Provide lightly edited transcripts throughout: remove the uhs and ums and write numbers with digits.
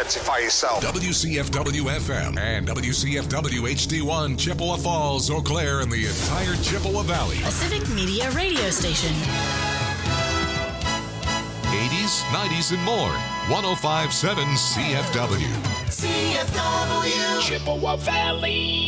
Identify yourself. WCFW-FM and WCFW-HD1, Chippewa Falls, Eau Claire, and the entire Chippewa Valley. A civic media radio station. 80s, 90s, and more. 105.7 CFW. CFW. Chippewa Valley.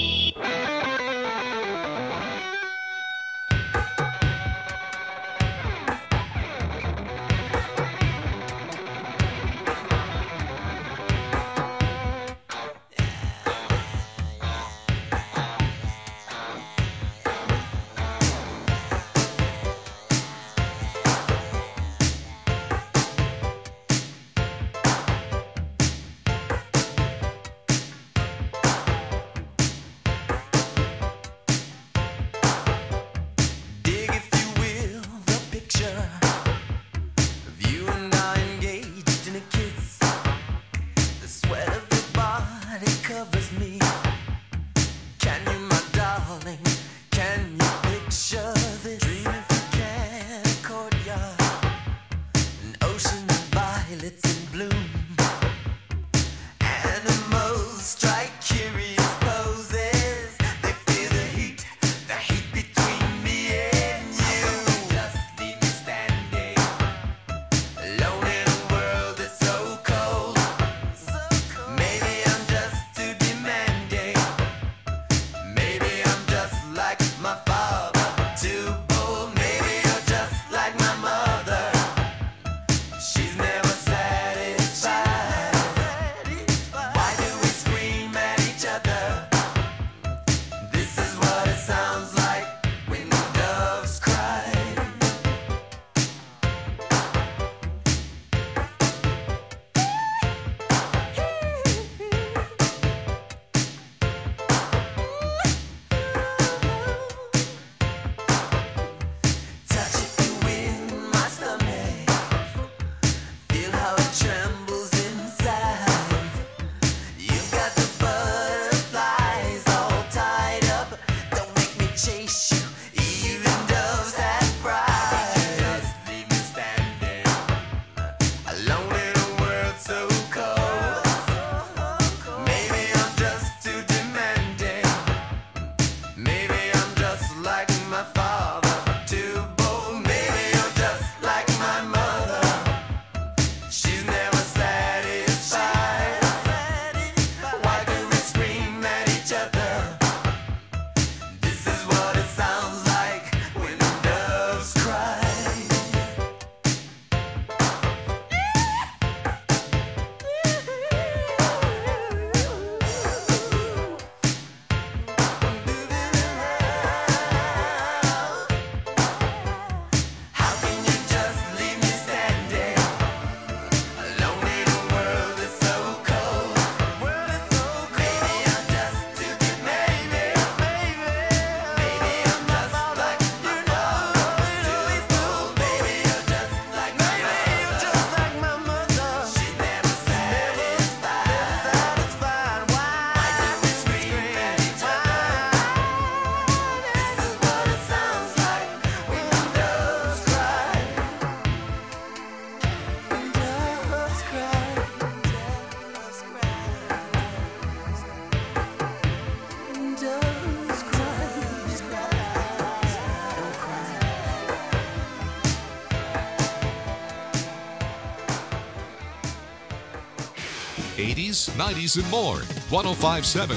'80s, '90s, and more. 105.7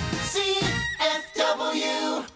CFW.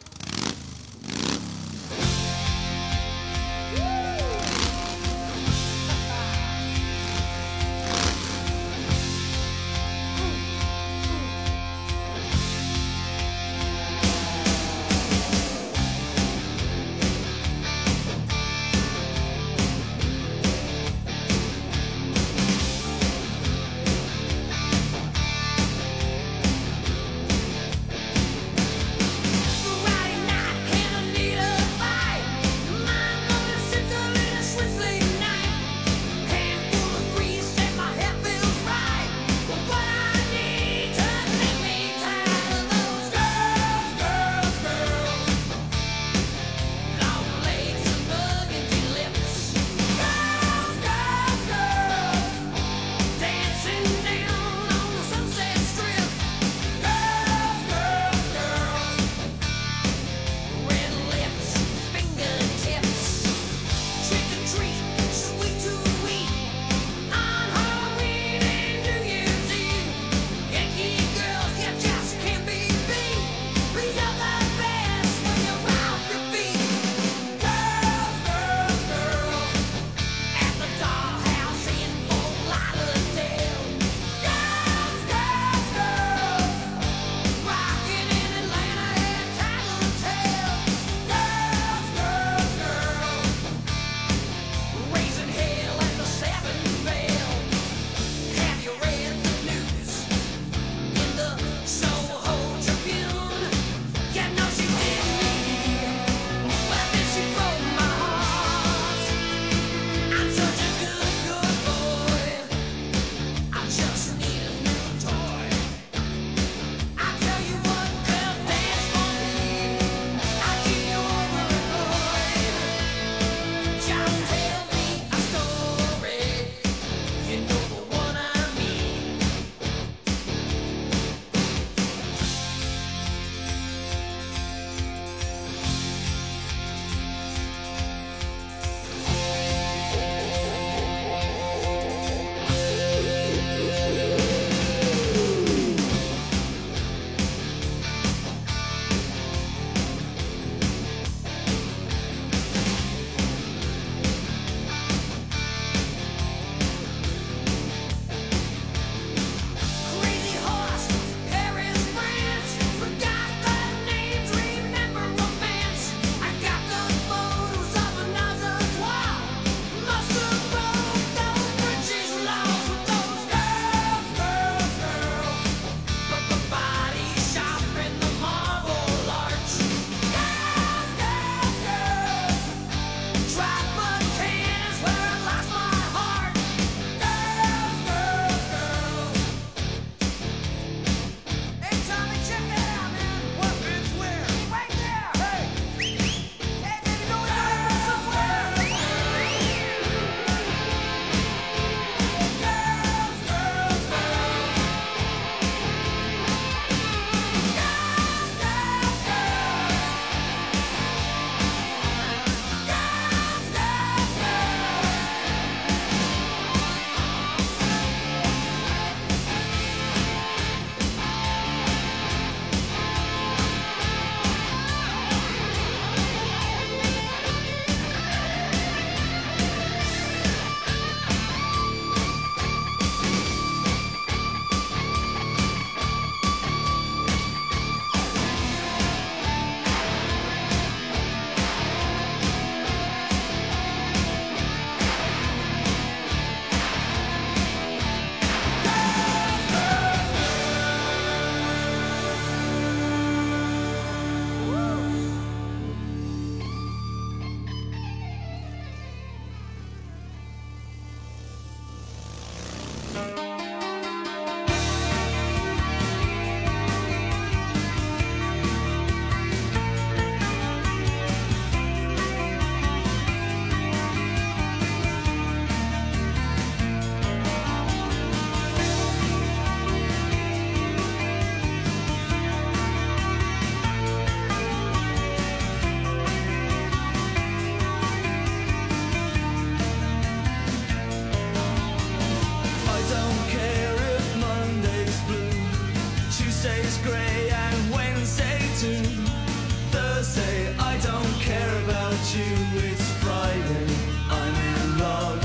you, it's Friday, I'm in love.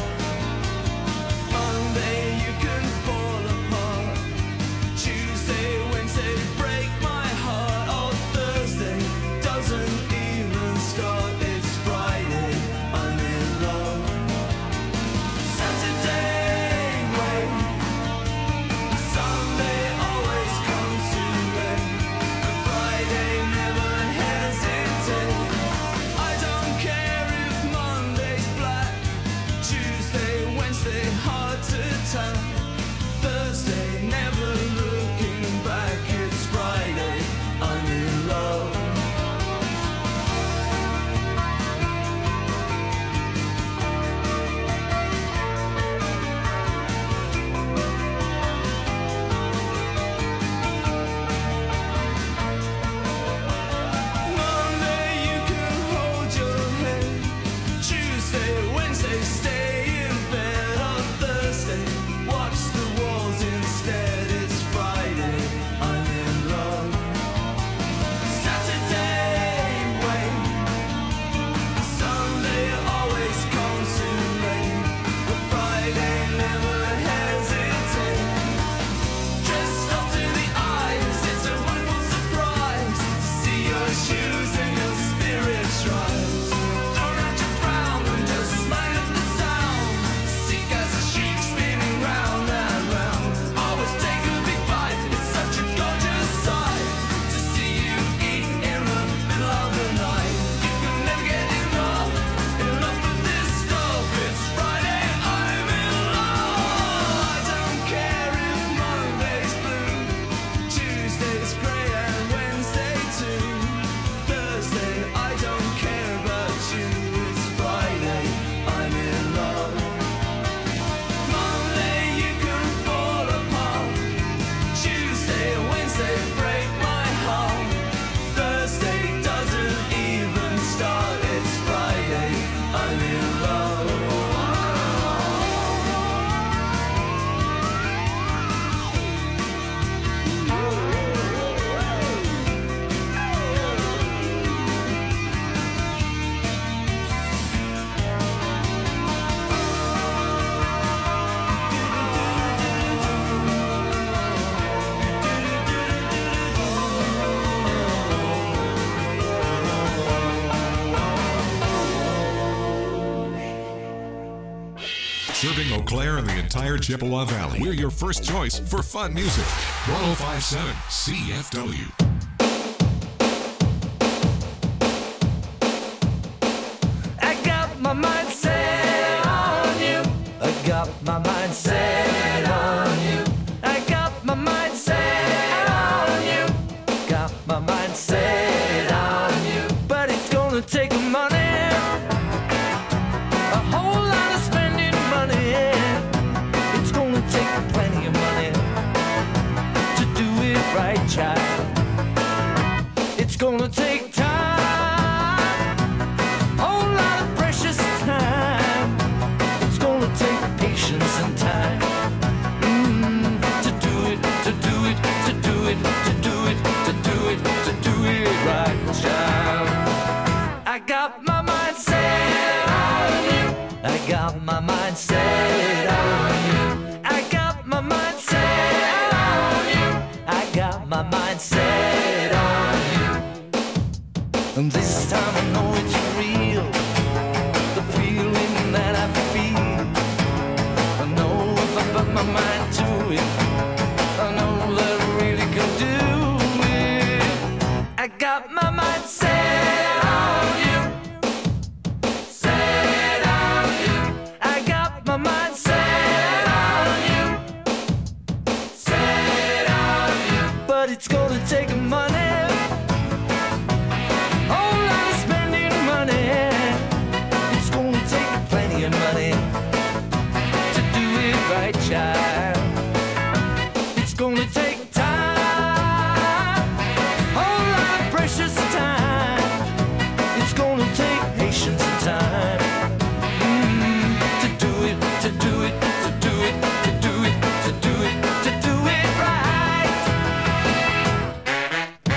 Monday you can fall apart. Tuesday, Wednesday break my heart. Oh, Thursday doesn't even start. It's Friday, I'm in love. Saturday, wait. Sunday always comes too late. But Friday never hesitate. I don't care if Monday's black. Tuesday, Wednesday hard to tell. Thursday never looking back. It's Friday, I'm in love. Monday you can hold your head. Tuesday, Wednesday stay in bed. On Thursday watch the walls instead. It's Friday, I'm in love. Saturday, wait. Sunday always comes too late. But Friday never hesitate. Dressed up to the eyes, it's a wonderful surprise to see your shoes and your spirits rise. Throw out your frown and just light up the sound. Seek as a sheik spinning round and round. Always take a big bite, it's such a gorgeous sight to see you eat in the middle of the night. You can never get enough of this stuff. It's Friday, I'm in love. I don't care if Monday's blue, Tuesday's grey and Wednesday too. Thursday, I don't care about you. It's Friday, I'm in love. Monday, you can fall apart. Tuesday, Wednesday break my heart. Thursday doesn't even start. It's Friday, I'm in love. Serving Eau Claire and the entire Chippewa Valley. We're your first choice for fun music. 1057 CFW. I got my mind set on you. I got my mind set on you. I got my mind set on you. Got my mind set on you. But it's gonna take money. A whole lot of spending money. It's gonna take plenty of money to do it right, child. It's gonna take time, whole lot of precious time. It's gonna take patience and time to do it, to do it, to do it, to do it, to do it, to do it right, child. I got my mind set on you. I got my mind set on you. I got my mind set on you. I got my mind set on you. And this time I know it's real. The feeling that I feel. I know if I put my mind to it, I know that I really can do it. I got my mind set on you. Set on you. I got my mind set on you. Set on you. But it's gonna take money. Whole lot of spending money. It's gonna take plenty of money to do it right, child. It's gonna take time, whole lot of precious time. It's gonna take patience and time to do it, to do it, to do it, to do it, to do it, to do it right.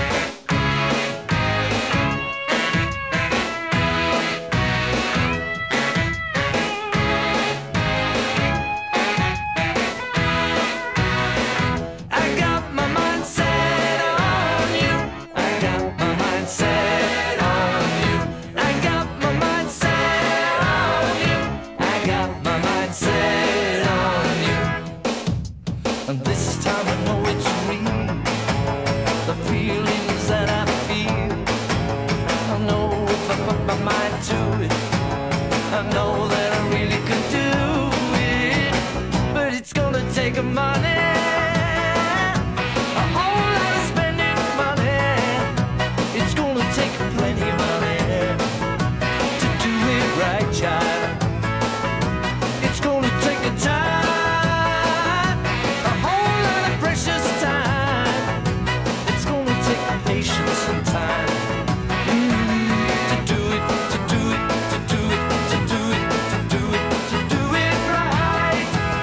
money, a whole lot of spending money. It's gonna take plenty of money to do it right, child. It's gonna take a time, a whole lot of precious time. It's gonna take patience and time to do it, to do it, to do it, to do it, to do it, to do it right.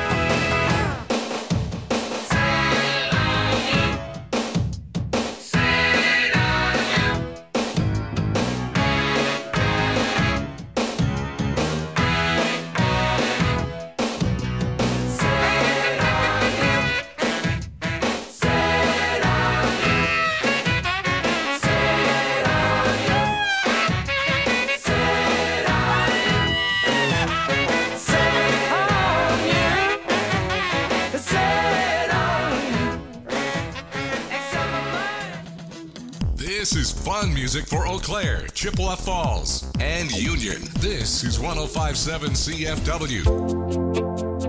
This is fun music for Eau Claire, Chippewa Falls, and Union. This is 105.7 CFW.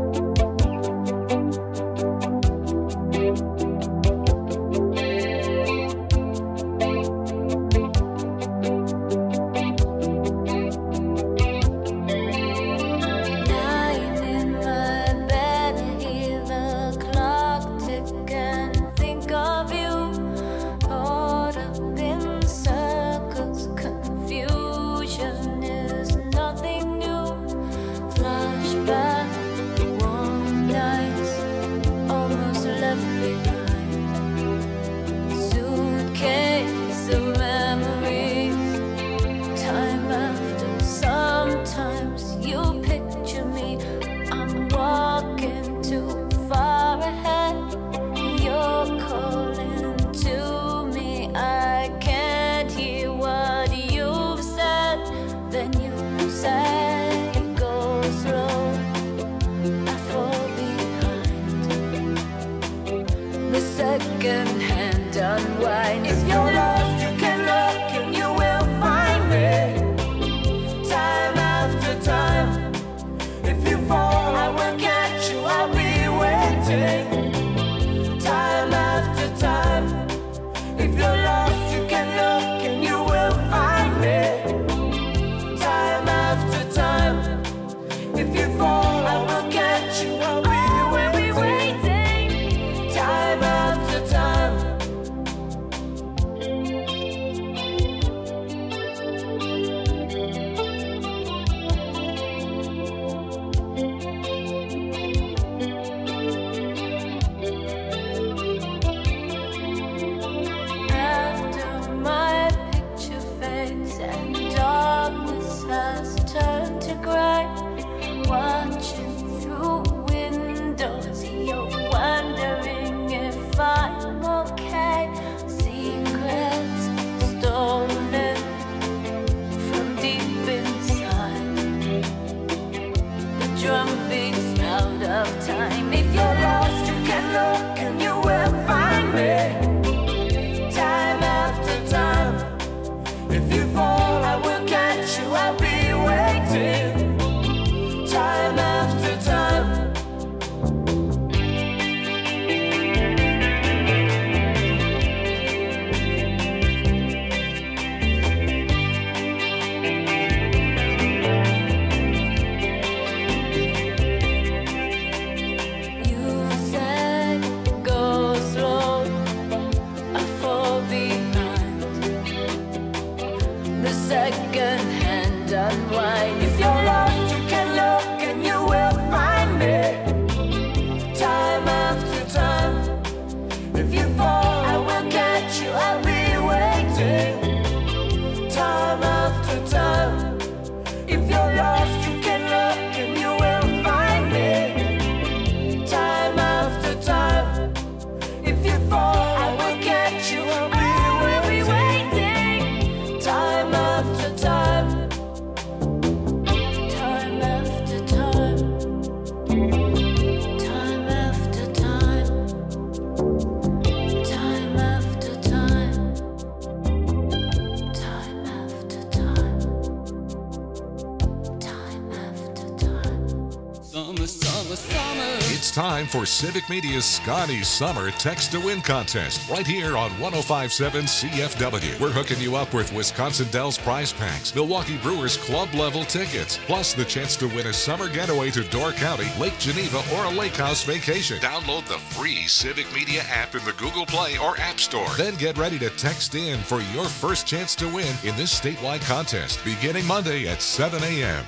Lying in my bed, I hear the clock tick and think of you. Caught up in circles, confusion is nothing new. Flashback, warm nights, almost left behind. Suitcase of memories, time after. Sometimes you picture me, I'm walking too far ahead. You're calling to me, I can't hear what you've said. Then you say, go slow, I fall behind. The second hand unwind. If you're lost, you can look and you will find me. Time after time. If you fall, I will catch you, I'll be waiting. Time after time. If you're lost, you can look and you will find me. Time after time. If you fall, I will catch you, I'll be waiting. Time after time. After my picture fades and darkness has turned to gray, watching through windows, you're wondering if I'm okay. Secrets stolen from deep inside. The drum beats out of time. If you're lost, you can look and you will find me. Time after time. If you fall, I will catch you, I'll be waiting. Time after time. You said, go slow, I fall behind. The second hand unwind. If you're lost, you can look and you will find me. Time after time. If you fall, I will catch you, I'll be waiting. Time after time. If you're lost, you can look and you will find me. Time after time. If you fall, I will catch you, I'll be waiting. Time after time. It's time for Civic Media's Scotty Summer Text to Win contest right here on 105.7 CFW. We're hooking you up with Wisconsin Dells prize packs, Milwaukee Brewers club level tickets, plus the chance to win a summer getaway to Door County, Lake Geneva, or a lake house vacation. Download the free Civic Media app in the Google Play or App Store. Then get ready to text in for your first chance to win in this statewide contest beginning Monday at 7 a.m.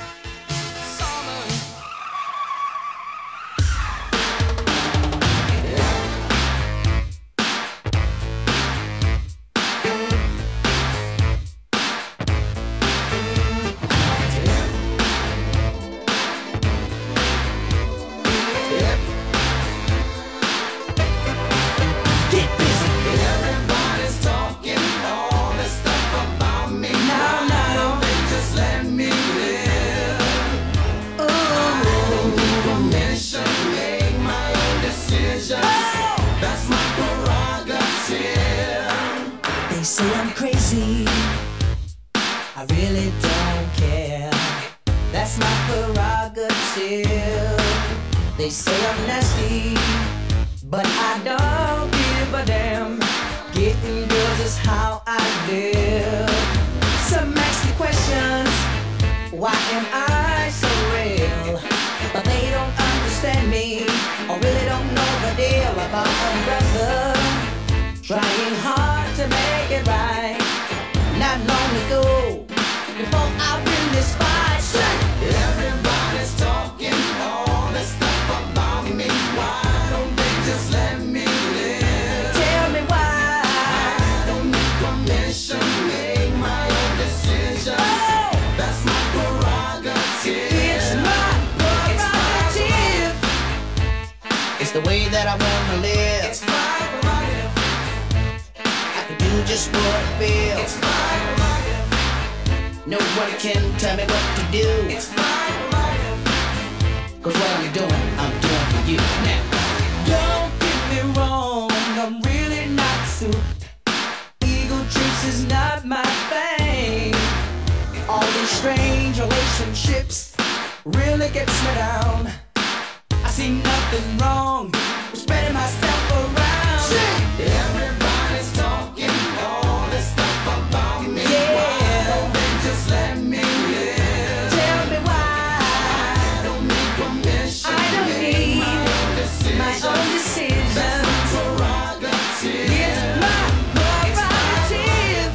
They say I'm nasty, but I don't give a damn. Getting girls is how I live. Some ask me questions, why am I so real? But they don't understand me, or really don't know the deal about a brother trying hard to make it right. Not long ago, before I win this fight, everybody's talking all this stuff about me. Why don't they just let me live? Tell me why. I don't need permission, make my own decisions. Oh! That's my prerogative. It's my prerogative. It's the way that I wanna live. It's my prerogative. I can do just what I feel. It's my prerogative. No one can tell me what to do. It's my prerogative. 'Cause what I'm doing for you now. Don't get me wrong, I'm really not soup. Ego trips is not my thing. All these strange relationships really gets me down. I see nothing wrong with spreading myself around. Everybody's talking all this stuff about me. Yeah. Why don't they just let me live? Tell me why. I don't need permission. I don't need my own decision. That's my prerogative. It's my prerogative.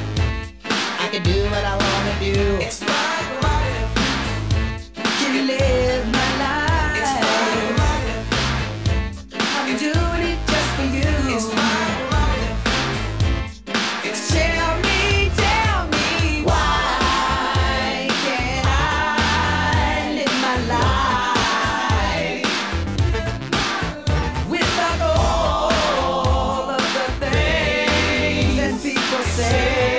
I can do what I wanna do. It's my prerogative. Can live my life. It's my prerogative. I'm doing it just for you. It's my prerogative. Tell me why can't I live my life without all of the things that people say?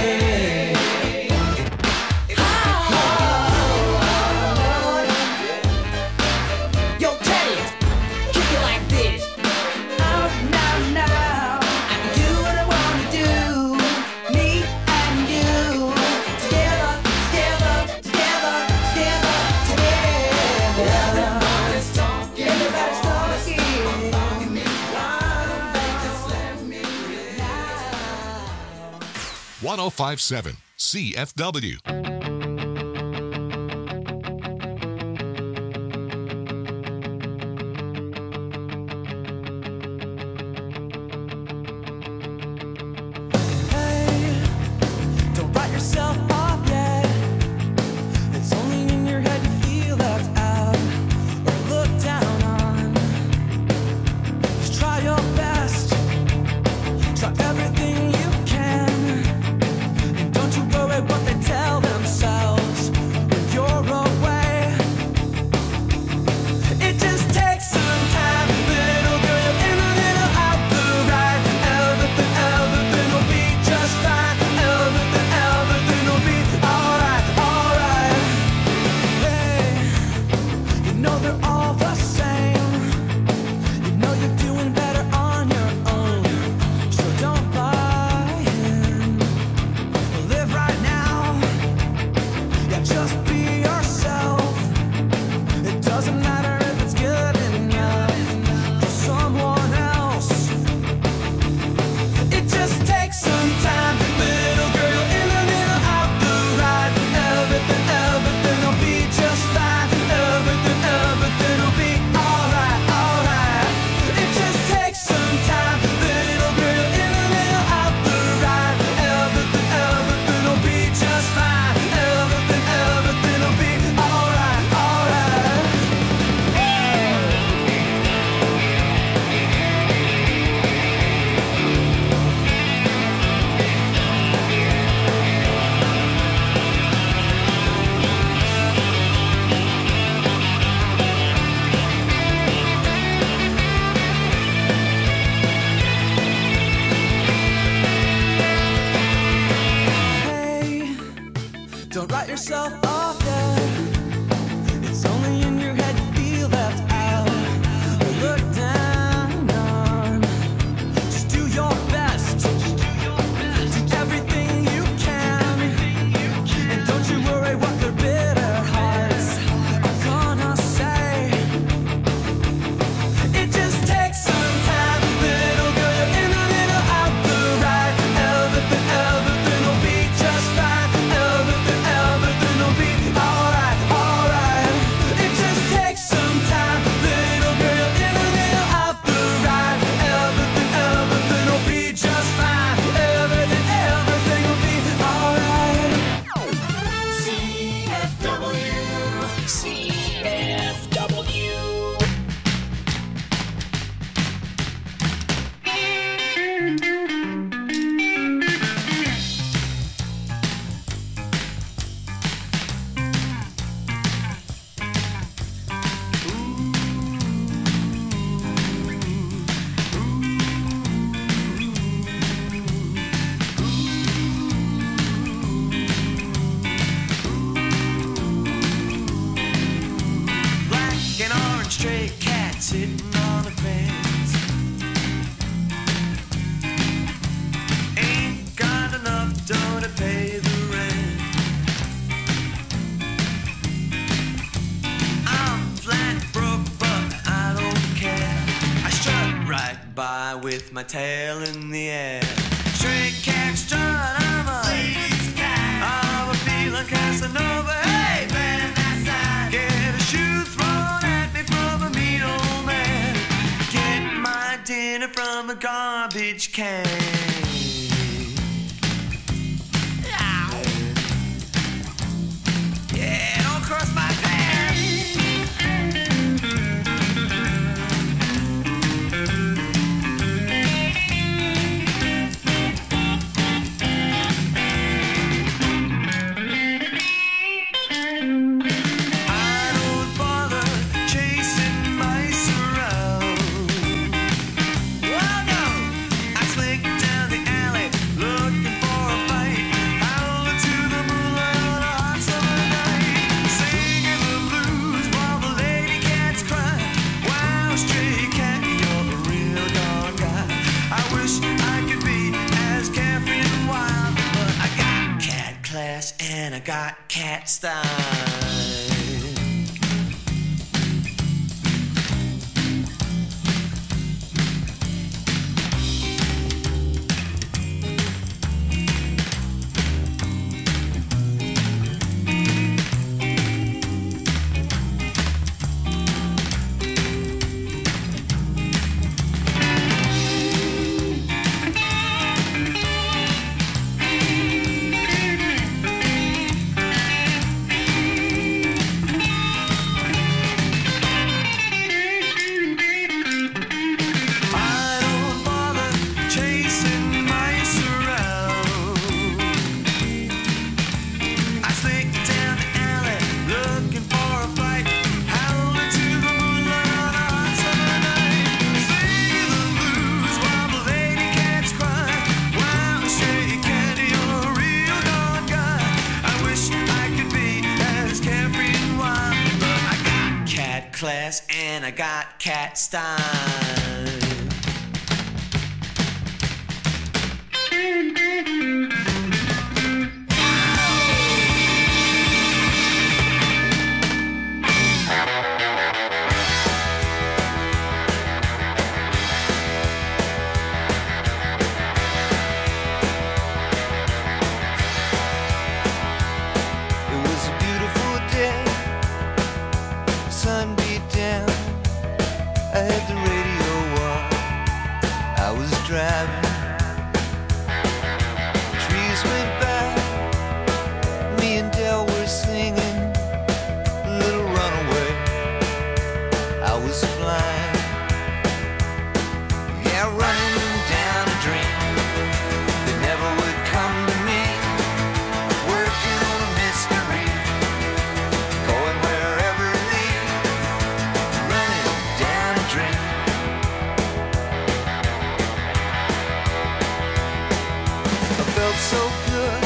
Yo, Teddy, kick it like this. Now, I can do what I wanna do. Me and you, together. Everybody's talking. Why don't they just let me live? 105.7 CFW. Don't write yourself off yet. It's only in your head you feel left out or looked down on. Just try your best. Try everything you can. And don't you worry what they tell themselves. Don't write yourself off yet. It's only in your head you feel left out or looked down on. Just do your best. Do everything you can. And don't you worry what their bitter hearts are gonna say. It just takes some time, little girl. You're in the middle of the ride. Everything will be just fine. Everything will be alright, alright. It just takes some time, little girl. You're in the middle of the ride. Everything will be just fine. Everything will be alright. CFW. Black and orange stray cat sitting on the fence. Ain't got enough dough to pay the rent. I'm flat broke, but I don't care. I strut right by with my tail in the air. Stray cat strut, I'm a lady's cat. I'm a feeling Casanova. Hey, man, that's that. Get a shoe thrown at me from a mean old man. Get my dinner from a garbage can. Yeah, don't cross my path. I don't bother chasing mice around. Oh no, I slink down the alley looking for a fight, howling to the moonlight on a hot summer night, singing the blues while the lady cats cry. Wow, stray cat, you're a real dog guy. I wish I could be as carefree and wild, but I got cat class and I got cat style. I don't bother chasing mice around. I slink down the alley looking for a fight, howling to the moonlight on a hot summer night, singing the blues while the lady cats cry. Wow, stray cat, you're a real dog guy. I wish I could be as carefree and wild, but I got cat class and I got cat style. It was a beautiful day, sun beat down. I had the radio on, I was driving. Trees went by, me and Del were singing Little Runaway. I was flying, yeah, running down a dream that never would come to me. Working on a mystery, going wherever it leads. Running down a dream. I felt so good,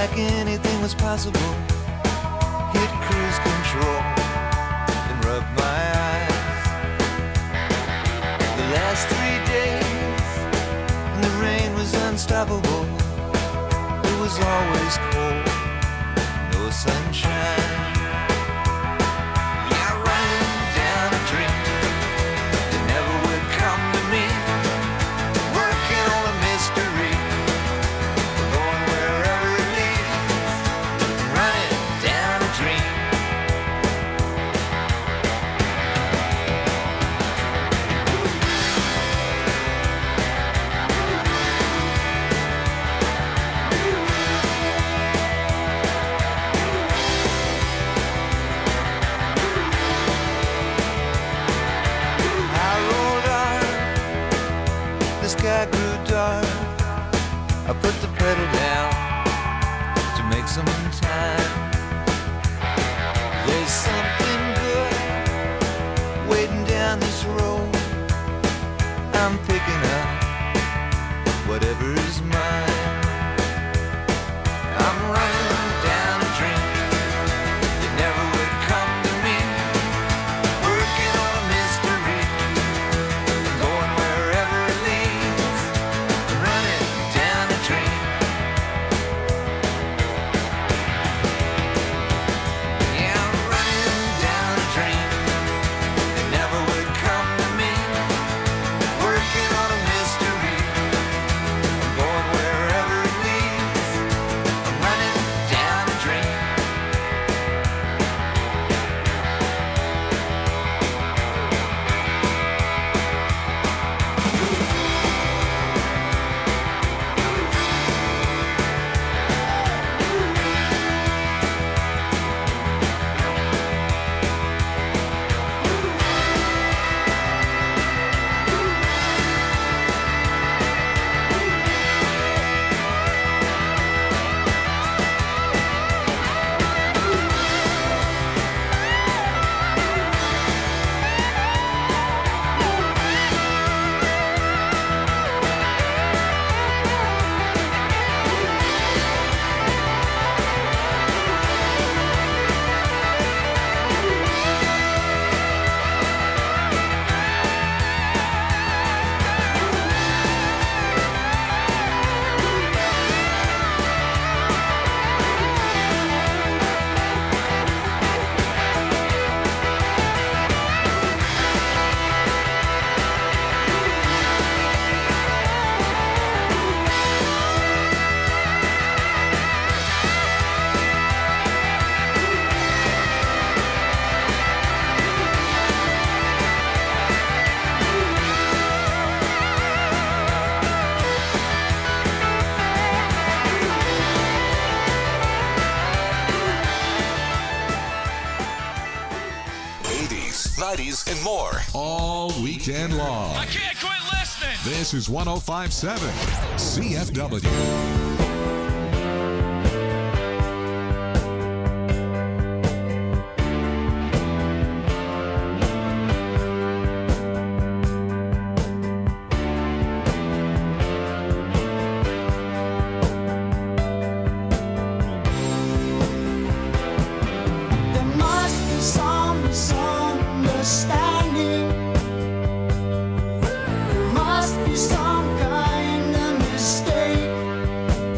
like anything was possible. Hit cruise control and rub my eyes. The last 3 days, and the rain was unstoppable. It was always cold, no sunshine. Yeah, running down a dream that never would come to me. Working on a mystery, going wherever it leads. Running down a dream. I rolled on, the sky grew dark. I put the pedal down to make some time. There's something good waiting down this road. I'm picking up whatever's mine. I'm running down a dream that never would come to me. Working on a mystery, going wherever it leads. Running down a dream. Yeah, I'm running down a dream that never would come to me. Working on a mystery, going wherever it leads. I'm running down a dream. '90s, and more. All weekend long. I can't quit listening. This is 105.7 CFW. There must be some misunderstanding. There must be some kind of mistake.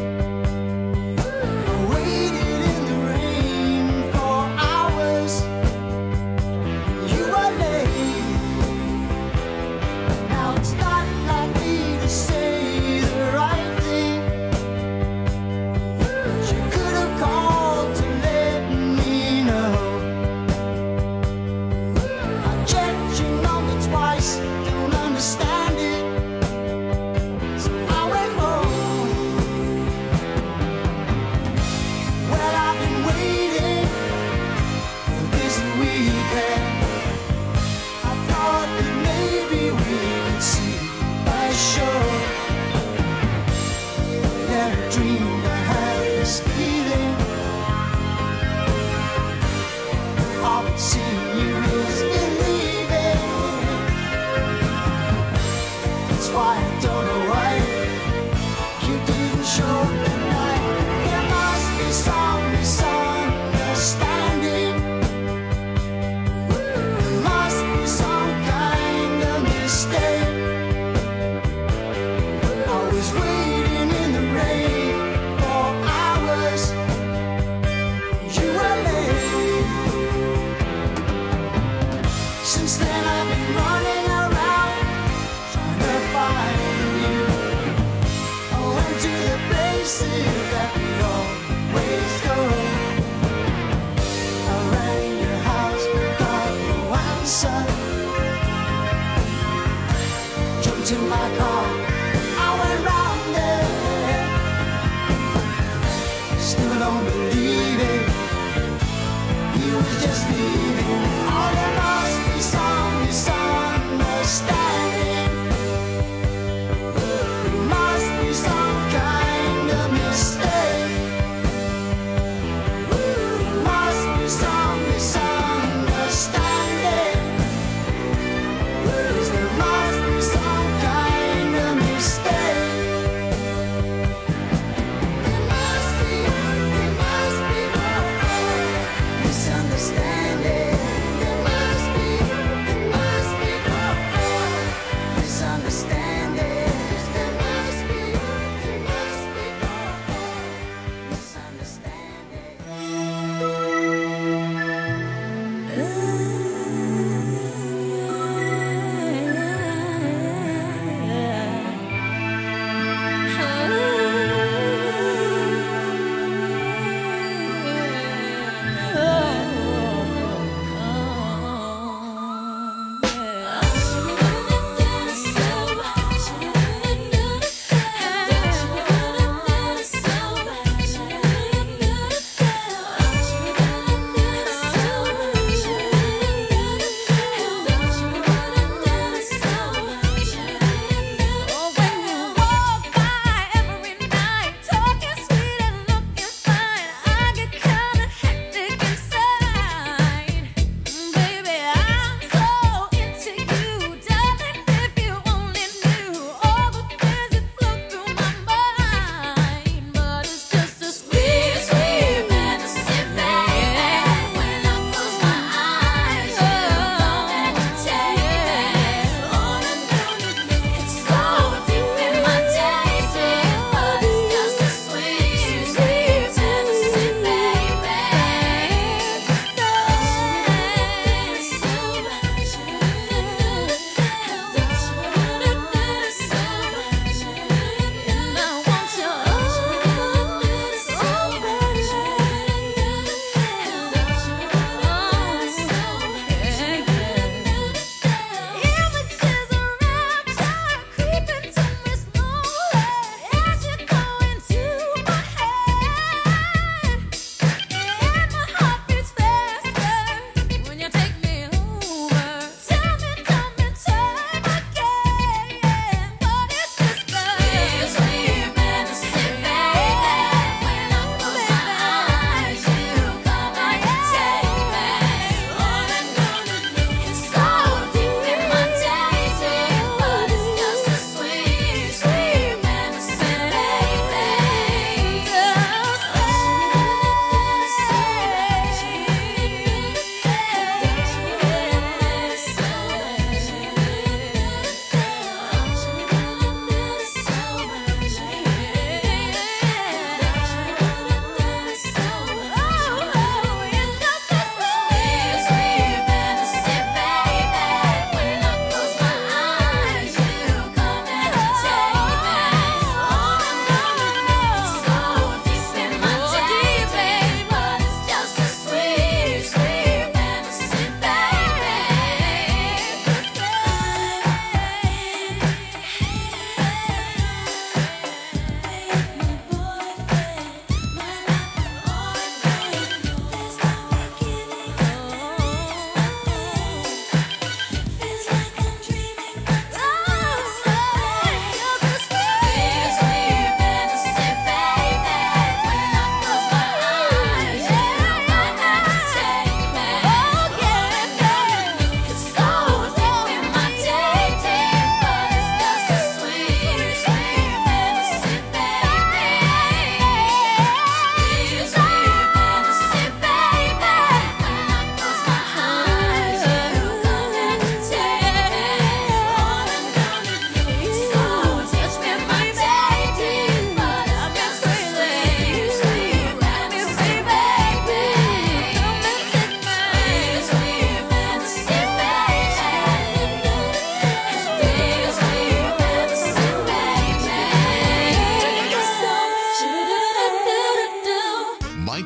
places that we always go. I rang your house but got no answer. Jumped in my car, I went round there. Still don't believe it, he was just leaving. Oh, there must be some misunderstanding. There must be some kind of mistake. There must be some misunderstanding. Yes, there must be some kind of mistake. There must be some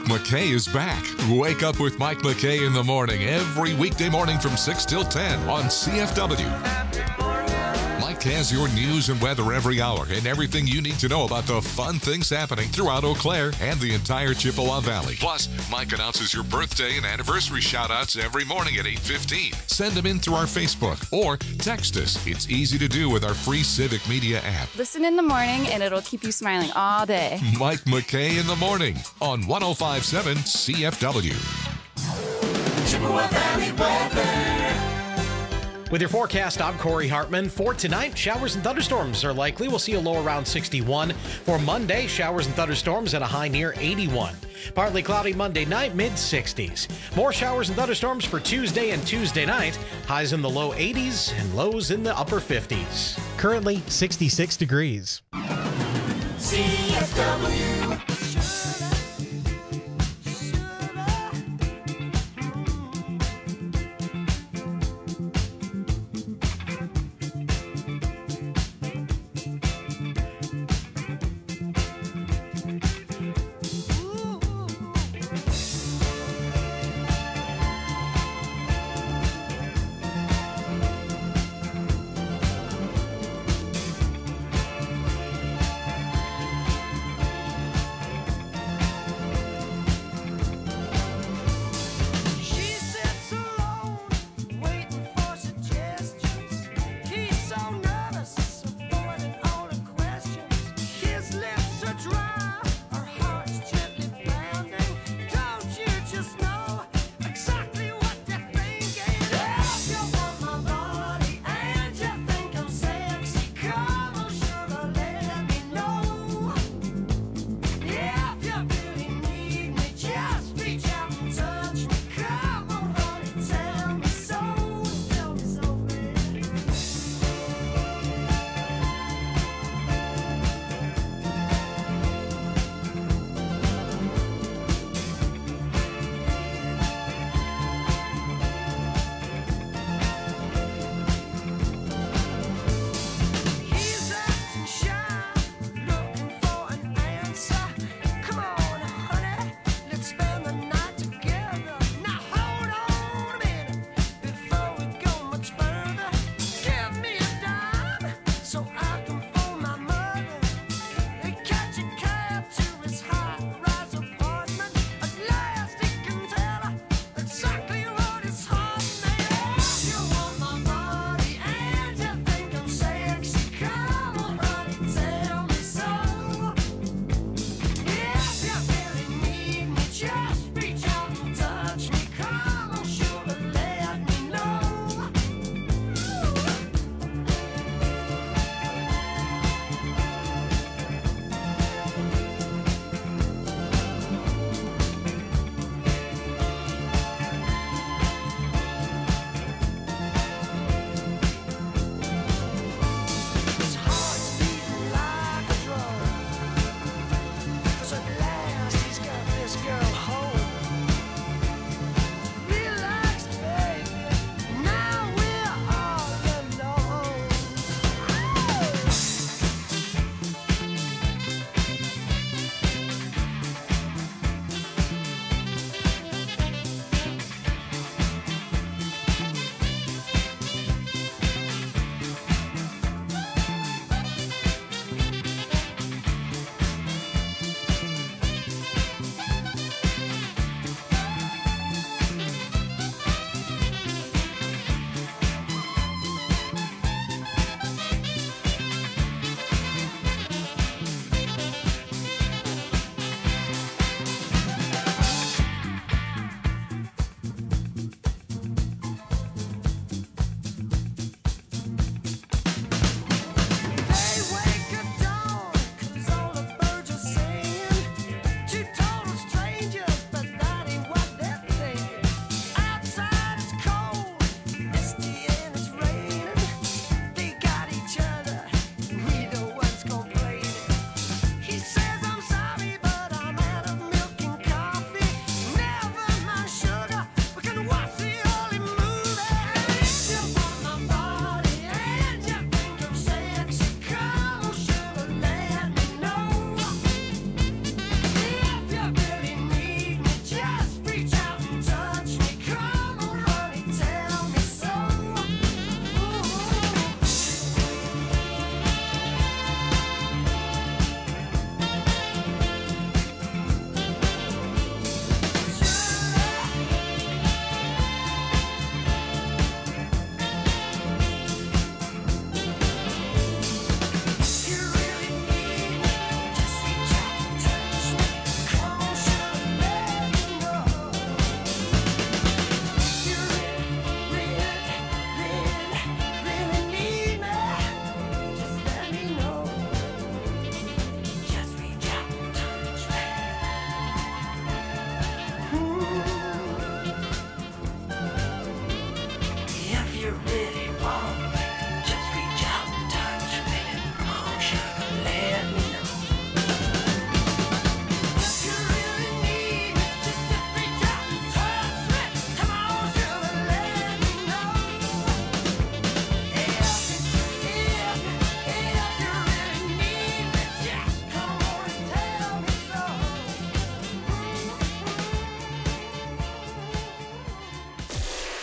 McKay is back. Wake up with Mike McKay in the morning every weekday morning from 6 till 10 on CFW. Mike has your news and weather every hour and everything you need to know about the fun things happening throughout Eau Claire and the entire Chippewa Valley. Plus, Mike announces your birthday and anniversary shout-outs every morning at 8:15. Send them in through our Facebook or text us. It's easy to do with our free Civic Media app. Listen in the morning and it'll keep you smiling all day. Mike McKay in the morning on 105.7 CFW. Chippewa Valley weather. With your forecast, I'm Corey Hartman. For tonight, showers and thunderstorms are likely. We'll see a low around 61. For Monday, showers and thunderstorms at a high near 81. Partly cloudy Monday night, mid-60s. More showers and thunderstorms for Tuesday and Tuesday night. Highs in the low 80s and lows in the upper 50s. Currently 66 degrees. CFW.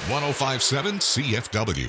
1057 CFW.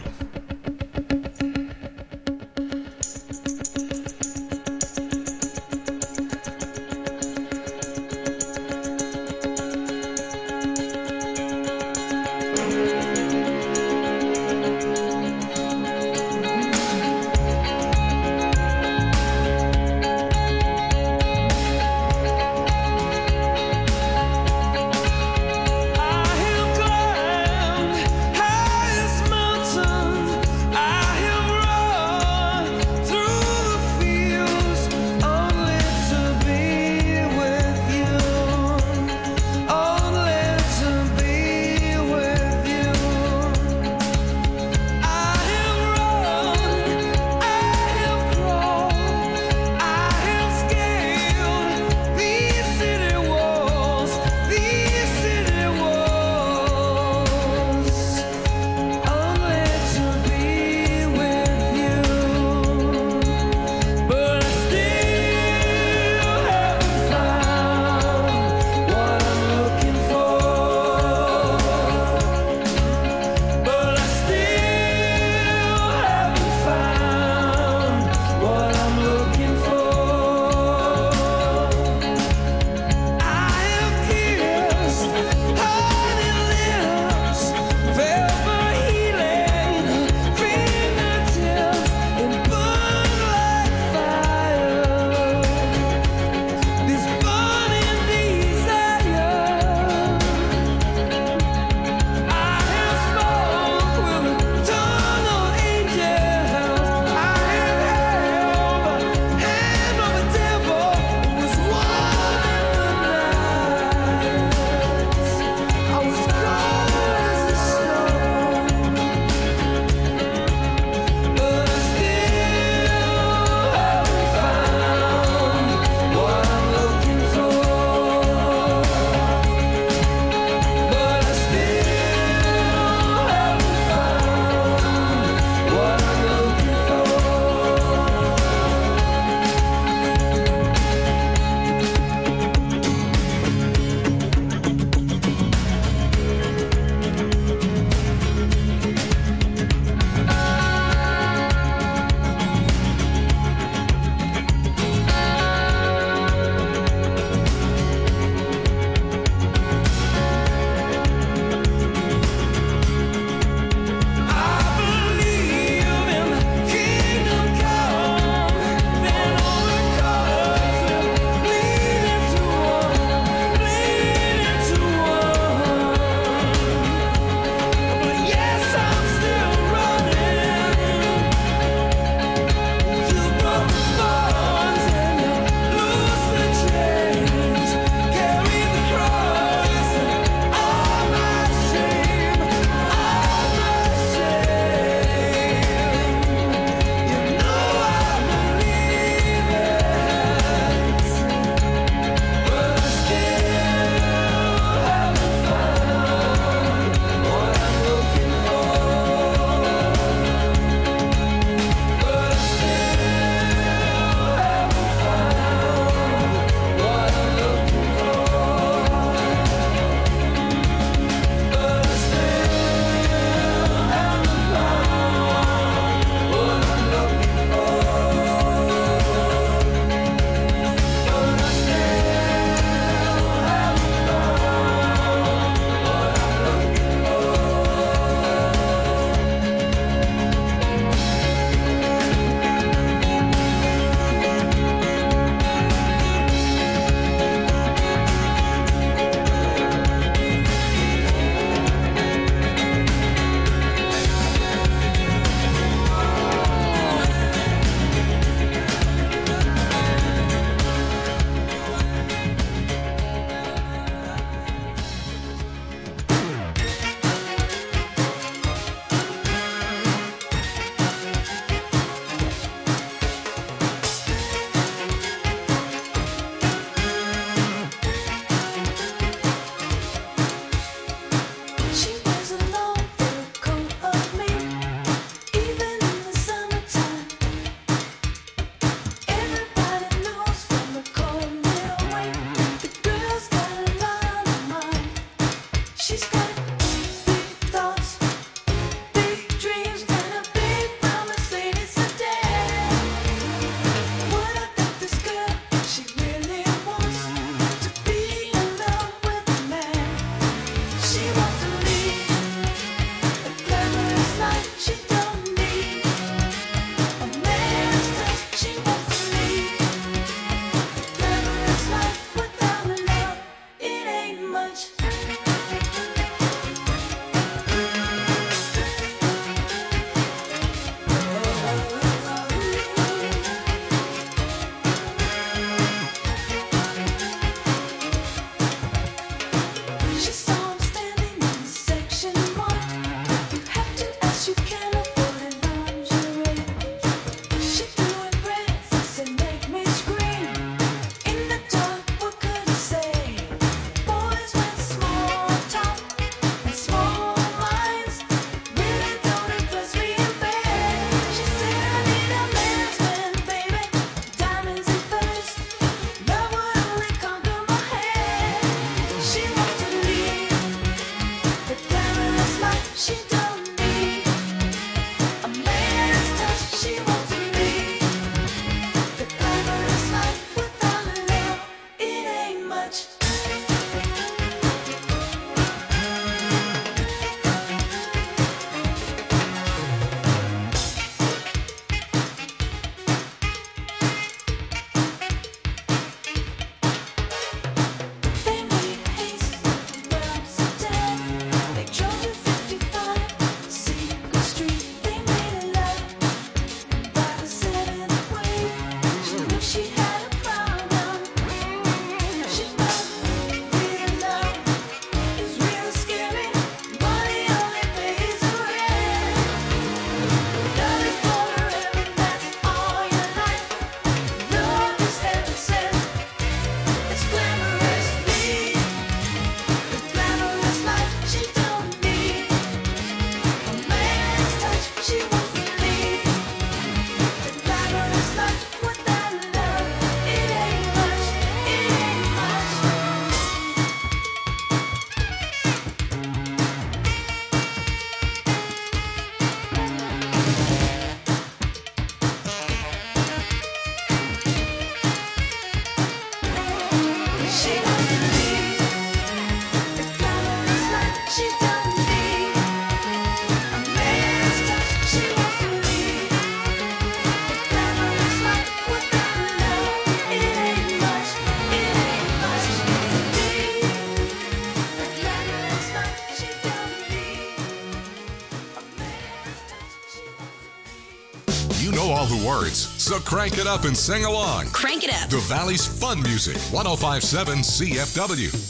She's got big thoughts. words, so crank it up and sing along. Crank it up. The Valley's fun music, 105.7 CFW.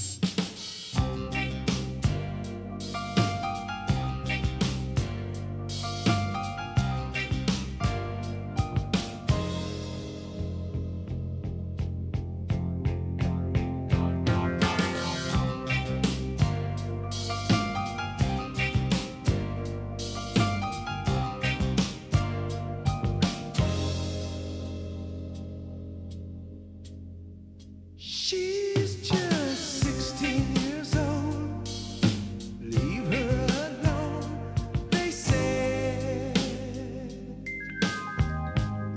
She's just 16 years old. Leave her alone, they said.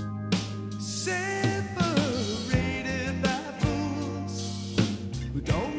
Separated by fools who don't